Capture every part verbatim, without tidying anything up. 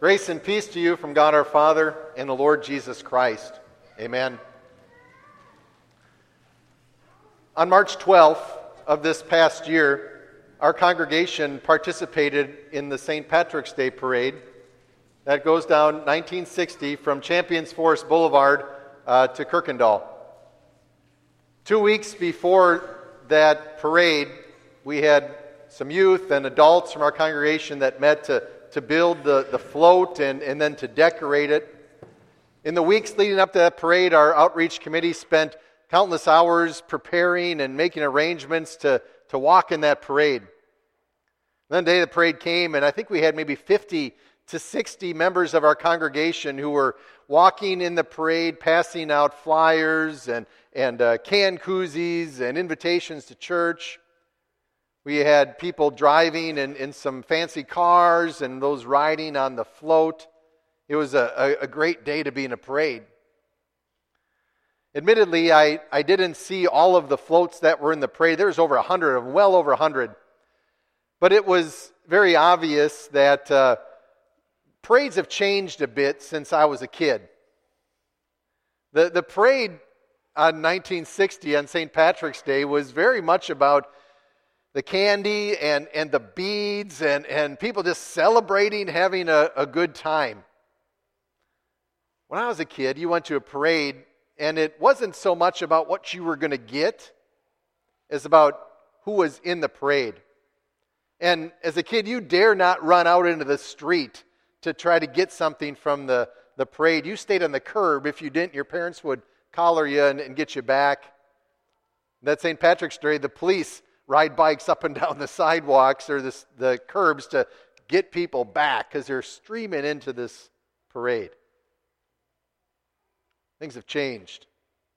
Grace and peace to you from God our Father and the Lord Jesus Christ. Amen. On March twelfth of this past year, our congregation participated in the Saint Patrick's Day Parade that goes down nineteen sixty from Champions Forest Boulevard uh, to Kirkendall. Two weeks before that parade, we had some youth and adults from our congregation that met to, to build the, the float and, and then to decorate it. In the weeks leading up to that parade, our outreach committee spent countless hours preparing and making arrangements to, to walk in that parade. Then the day the parade came, and I think we had maybe fifty to sixty members of our congregation who were walking in the parade, passing out flyers and, and uh, can koozies and invitations to church. We had people driving in, in some fancy cars and those riding on the float. It was a, a, a great day to be in a parade. Admittedly, I, I didn't see all of the floats that were in the parade. There was over a hundred of them, well over a hundred. But it was very obvious that uh, parades have changed a bit since I was a kid. The, the parade on nineteen sixty on Saint Patrick's Day was very much about the candy and, and the beads and, and people just celebrating, having a, a good time. When I was a kid, you went to a parade, and it wasn't so much about what you were going to get as about who was in the parade. And as a kid, you dare not run out into the street to try to get something from the, the parade. You stayed on the curb. If you didn't, your parents would collar you and, and get you back. That Saint Patrick's Day, the police ride bikes up and down the sidewalks or the, the curbs to get people back because they're streaming into this parade. Things have changed.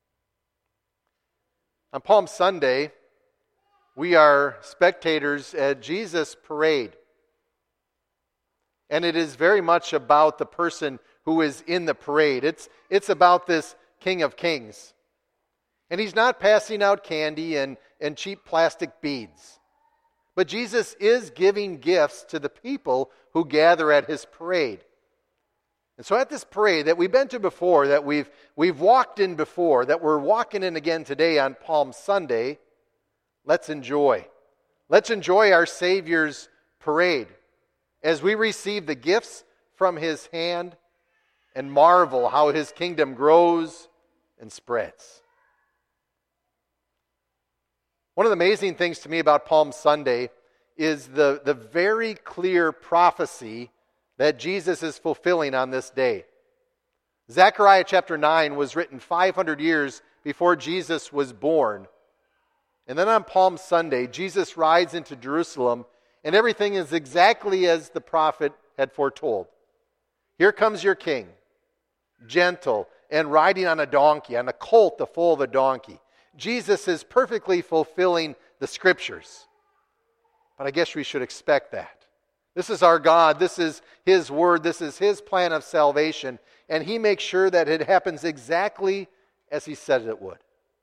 On Palm Sunday, we are spectators at Jesus' parade. And it is very much about the person who is in the parade. It's, it's about this King of Kings. And he's not passing out candy and, and cheap plastic beads. But Jesus is giving gifts to the people who gather at his parade. And so at this parade that we've been to before, that we've, we've walked in before, that we're walking in again today on Palm Sunday, let's enjoy. Let's enjoy our Savior's parade as we receive the gifts from his hand and marvel how his kingdom grows and spreads. One of the amazing things to me about Palm Sunday is the, the very clear prophecy that Jesus is fulfilling on this day. Zechariah chapter nine was written five hundred years before Jesus was born. And then on Palm Sunday, Jesus rides into Jerusalem, and everything is exactly as the prophet had foretold. Here comes your king, gentle and riding on a donkey, on a colt, the foal of a donkey. Jesus is perfectly fulfilling the scriptures. But I guess we should expect that. This is our God. This is his word. This is his plan of salvation. And he makes sure that it happens exactly as he said it would.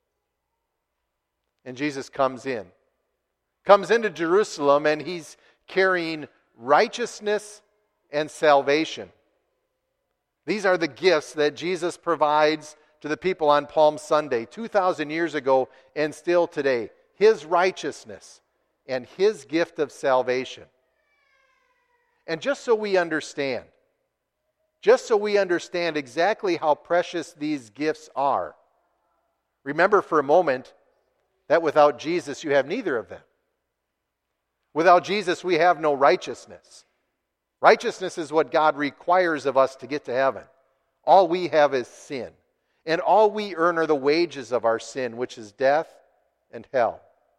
And Jesus comes in. Comes into Jerusalem, and he's carrying righteousness and salvation. These are the gifts that Jesus provides to the people on Palm Sunday, two thousand years ago and still today. His righteousness and his gift of salvation. And just so we understand, just so we understand exactly how precious these gifts are, remember for a moment that without Jesus you have neither of them. Without Jesus we have no righteousness. Righteousness is what God requires of us to get to heaven. All we have is sin. And all we earn are the wages of our sin, which is death and hell.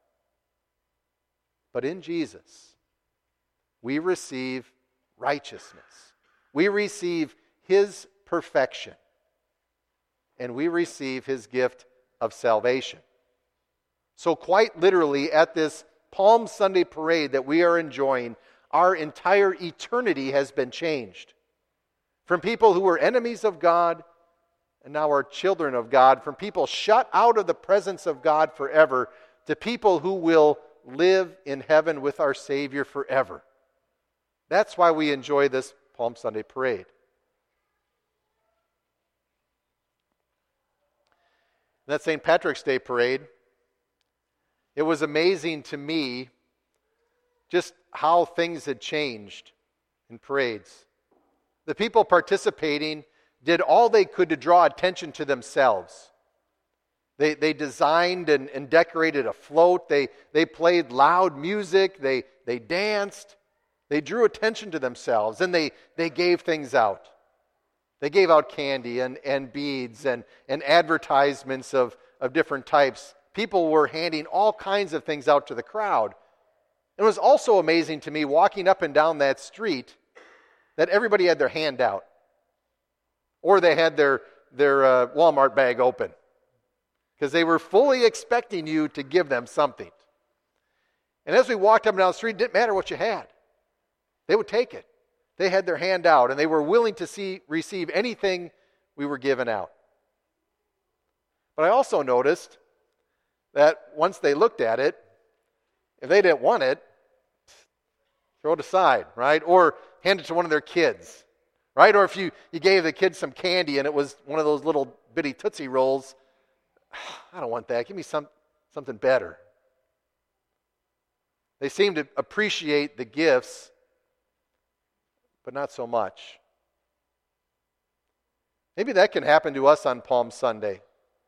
But in Jesus, we receive righteousness. We receive his perfection. And we receive his gift of salvation. So quite literally, at this Palm Sunday parade that we are enjoying, our entire eternity has been changed. From people who were enemies of God, and now are children of God, from people shut out of the presence of God forever, to people who will live in heaven with our Savior forever. That's why we enjoy this Palm Sunday parade. That Saint Patrick's Day parade, it was amazing to me just how things had changed in parades. The people participating did all they could to draw attention to themselves. They, they designed and, and decorated a float. They, they played loud music. They, they danced. They drew attention to themselves, and they, they gave things out. They gave out candy and, and beads and, and advertisements of, of different types. People were handing all kinds of things out to the crowd. It was also amazing to me walking up and down that street that everybody had their hand out. Or they had their, their uh, Walmart bag open. Because they were fully expecting you to give them something. And as we walked up and down the street, it didn't matter what you had. They would take it. They had their hand out, and they were willing to see, receive anything we were giving out. But I also noticed that once they looked at it, if they didn't want it, throw it aside, right? Or hand it to one of their kids, right? Or if you, you gave the kids some candy and it was one of those little bitty Tootsie Rolls, I don't want that. Give me some something better. They seem to appreciate the gifts, but not so much. Maybe that can happen to us on Palm Sunday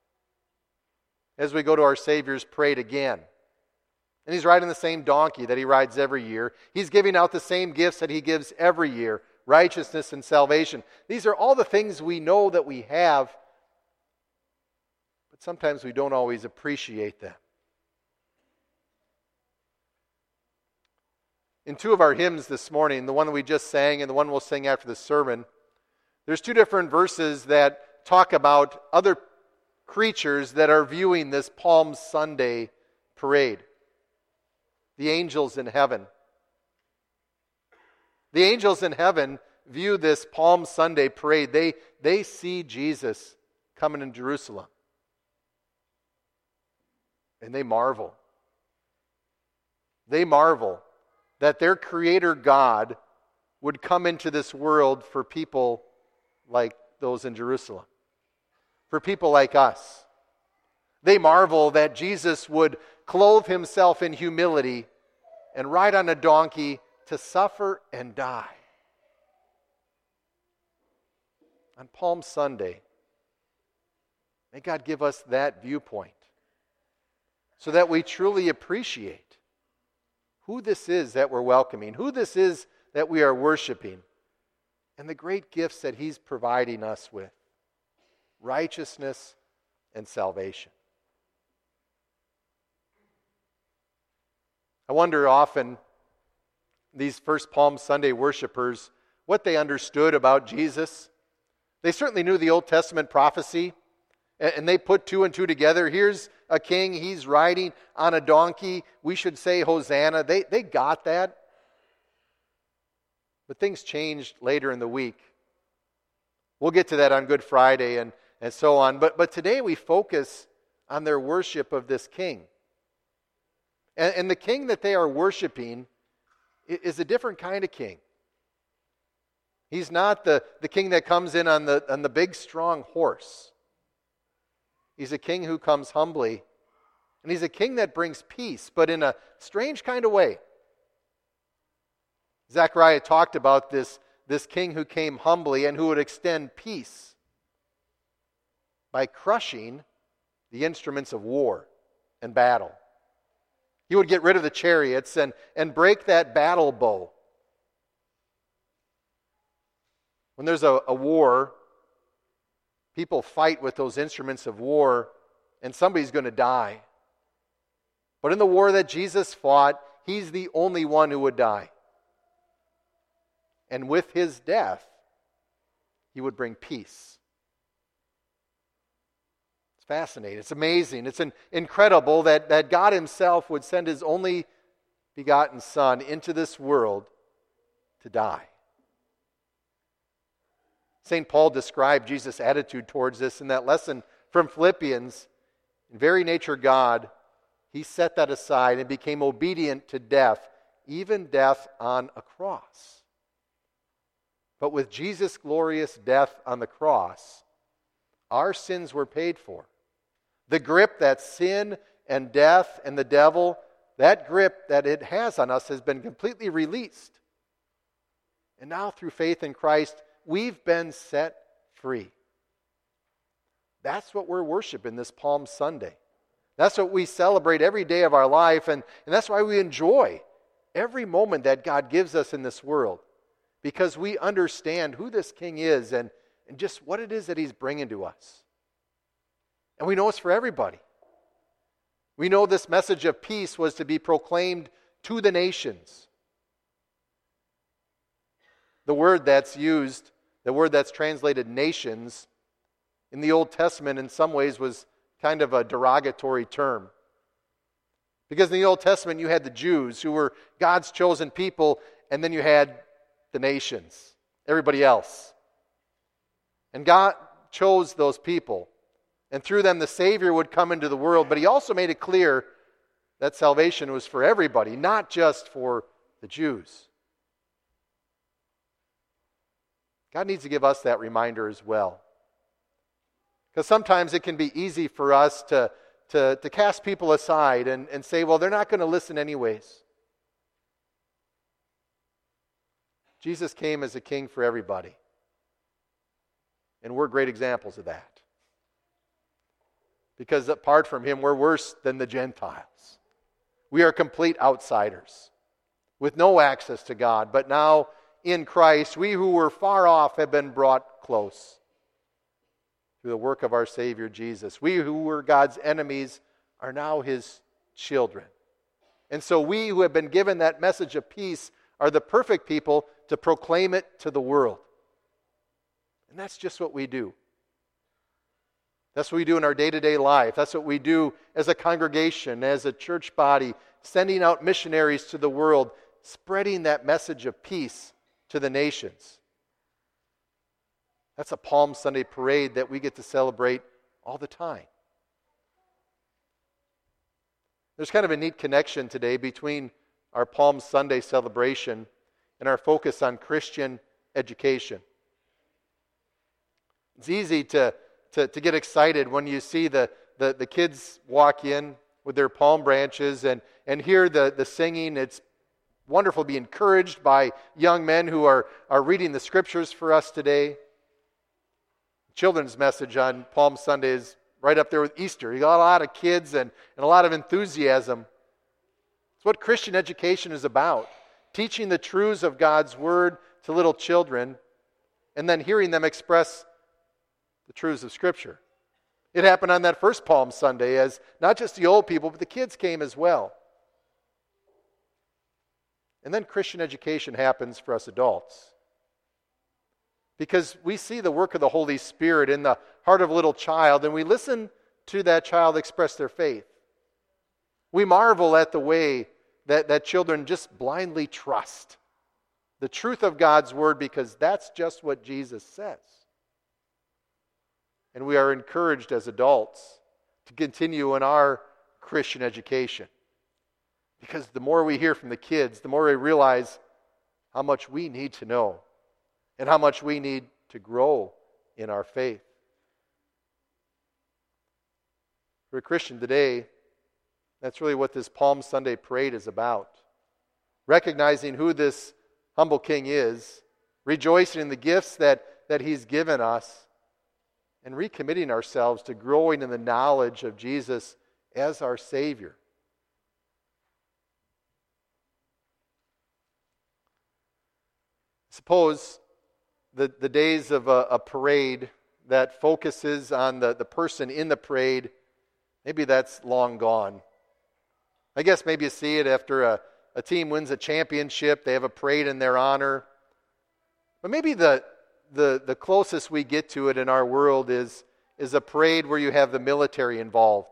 as we go to our Savior's parade again. And he's riding the same donkey that he rides every year. He's giving out the same gifts that he gives every year, righteousness and salvation. These are all the things we know that we have, but sometimes we don't always appreciate them. In two of our hymns this morning, the one that we just sang and the one we'll sing after the sermon, there's two different verses that talk about other creatures that are viewing this Palm Sunday parade. The angels in heaven. The angels in heaven view this Palm Sunday parade. They, they see Jesus coming in Jerusalem. And they marvel. They marvel that their Creator God would come into this world for people like those in Jerusalem. For people like us. They marvel that Jesus would clothe himself in humility and ride on a donkey to suffer and die. On Palm Sunday, may God give us that viewpoint so that we truly appreciate who this is that we're welcoming, who this is that we are worshiping, and the great gifts that he's providing us with, righteousness and salvation. I wonder often, these first Palm Sunday worshipers, what they understood about Jesus. They certainly knew the Old Testament prophecy, and they put two and two together. Here's a king, he's riding on a donkey. We should say Hosanna. They, they got that. But things changed later in the week. We'll get to that on Good Friday and, and so on. But, but today we focus on their worship of this king. And, and the king that they are worshiping is a different kind of king. He's not the, the king that comes in on the, on the big, strong horse. He's a king who comes humbly. And he's a king that brings peace, but in a strange kind of way. Zechariah talked about this, this king who came humbly and who would extend peace by crushing the instruments of war and battle. He would get rid of the chariots and, and break that battle bow. When there's a, a war, people fight with those instruments of war, and somebody's going to die. But in the war that Jesus fought, he's the only one who would die. And with his death, he would bring peace. It's fascinating. It's amazing. It's an incredible that, that God himself would send his only begotten Son into this world to die. Saint Paul described Jesus' attitude towards this in that lesson from Philippians. In very nature God, he set that aside and became obedient to death, even death on a cross. But with Jesus' glorious death on the cross, our sins were paid for. The grip that sin and death and the devil, that grip that it has on us has been completely released. And now through faith in Christ, we've been set free. That's what we're worshiping this Palm Sunday. That's what we celebrate every day of our life, and, and that's why we enjoy every moment that God gives us in this world, because we understand who this King is and, and just what it is that He's bringing to us. And we know it's for everybody. We know this message of peace was to be proclaimed to the nations. The word that's used, the word that's translated nations, in the Old Testament in some ways was kind of a derogatory term. Because in the Old Testament you had the Jews who were God's chosen people, and then you had the nations, everybody else. And God chose those people, and through them the Savior would come into the world, but He also made it clear that salvation was for everybody, not just for the Jews. God needs to give us that reminder as well. Because sometimes it can be easy for us to, to, to cast people aside and, and say, well, they're not going to listen anyways. Jesus came as a king for everybody. And we're great examples of that. Because apart from Him, we're worse than the Gentiles. We are complete outsiders with no access to God. But now in Christ, we who were far off have been brought close through the work of our Savior Jesus. We who were God's enemies are now His children. And so we who have been given that message of peace are the perfect people to proclaim it to the world. And that's just what we do. That's what we do in our day-to-day life. That's what we do as a congregation, as a church body, sending out missionaries to the world, spreading that message of peace to the nations. That's a Palm Sunday parade that we get to celebrate all the time. There's kind of a neat connection today between our Palm Sunday celebration and our focus on Christian education. It's easy to, to, to get excited when you see the, the, the kids walk in with their palm branches and, and hear the, the singing. It's wonderful to be encouraged by young men who are, are reading the scriptures for us today. Children's message on Palm Sunday is right up there with Easter. You got a lot of kids and, and a lot of enthusiasm. It's what Christian education is about. Teaching the truths of God's Word to little children and then hearing them express the truths of Scripture. It happened on that first Palm Sunday as not just the old people, but the kids came as well. And then Christian education happens for us adults. Because we see the work of the Holy Spirit in the heart of a little child, and we listen to that child express their faith. We marvel at the way that, that children just blindly trust the truth of God's Word, because that's just what Jesus says. And we are encouraged as adults to continue in our Christian education. Because the more we hear from the kids, the more we realize how much we need to know and how much we need to grow in our faith. For a Christian today, that's really what this Palm Sunday parade is about. Recognizing who this humble King is, rejoicing in the gifts that, that He's given us, and recommitting ourselves to growing in the knowledge of Jesus as our Savior. Suppose the, the days of a, a parade that focuses on the, the person in the parade, maybe that's long gone. I guess maybe you see it after a, a team wins a championship, they have a parade in their honor. But maybe the, the, the closest we get to it in our world is, is a parade where you have the military involved.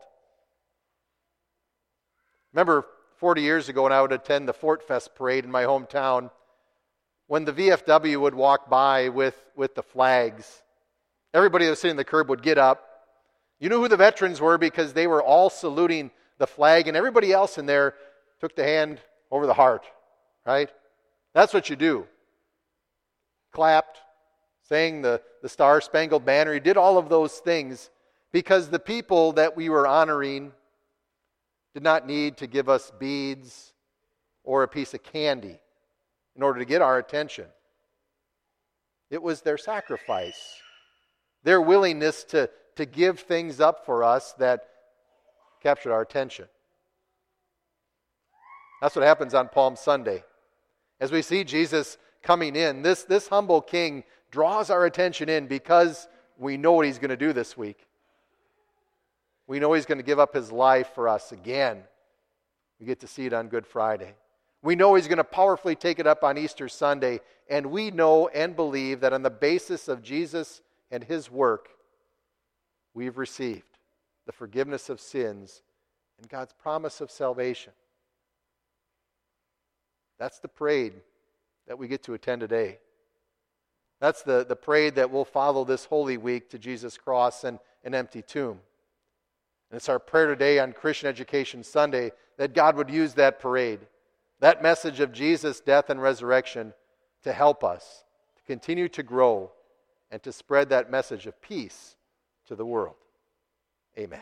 Remember forty years ago when I would attend the Fort Fest parade in my hometown, when the V F W would walk by with, with the flags, everybody that was sitting on the curb would get up. You knew who the veterans were because they were all saluting the flag, and everybody else in there took the hand over the heart, right? That's what you do. clapped, sang the, the Star Spangled Banner. He did all of those things because the people that we were honoring did not need to give us beads or a piece of candy in order to get our attention. It was their sacrifice, their willingness to, to give things up for us that captured our attention. That's what happens on Palm Sunday. As we see Jesus coming in, this, this humble king draws our attention in because we know what he's going to do this week. We know he's going to give up his life for us again. We get to see it on Good Friday. We know he's going to powerfully take it up on Easter Sunday, and we know and believe that on the basis of Jesus and his work, we've received the forgiveness of sins and God's promise of salvation. That's the parade that we get to attend today. That's the, the parade that will follow this Holy Week to Jesus' cross and an empty tomb. And it's our prayer today on Christian Education Sunday that God would use that parade, that message of Jesus' death and resurrection, to help us to continue to grow and to spread that message of peace to the world. Amen.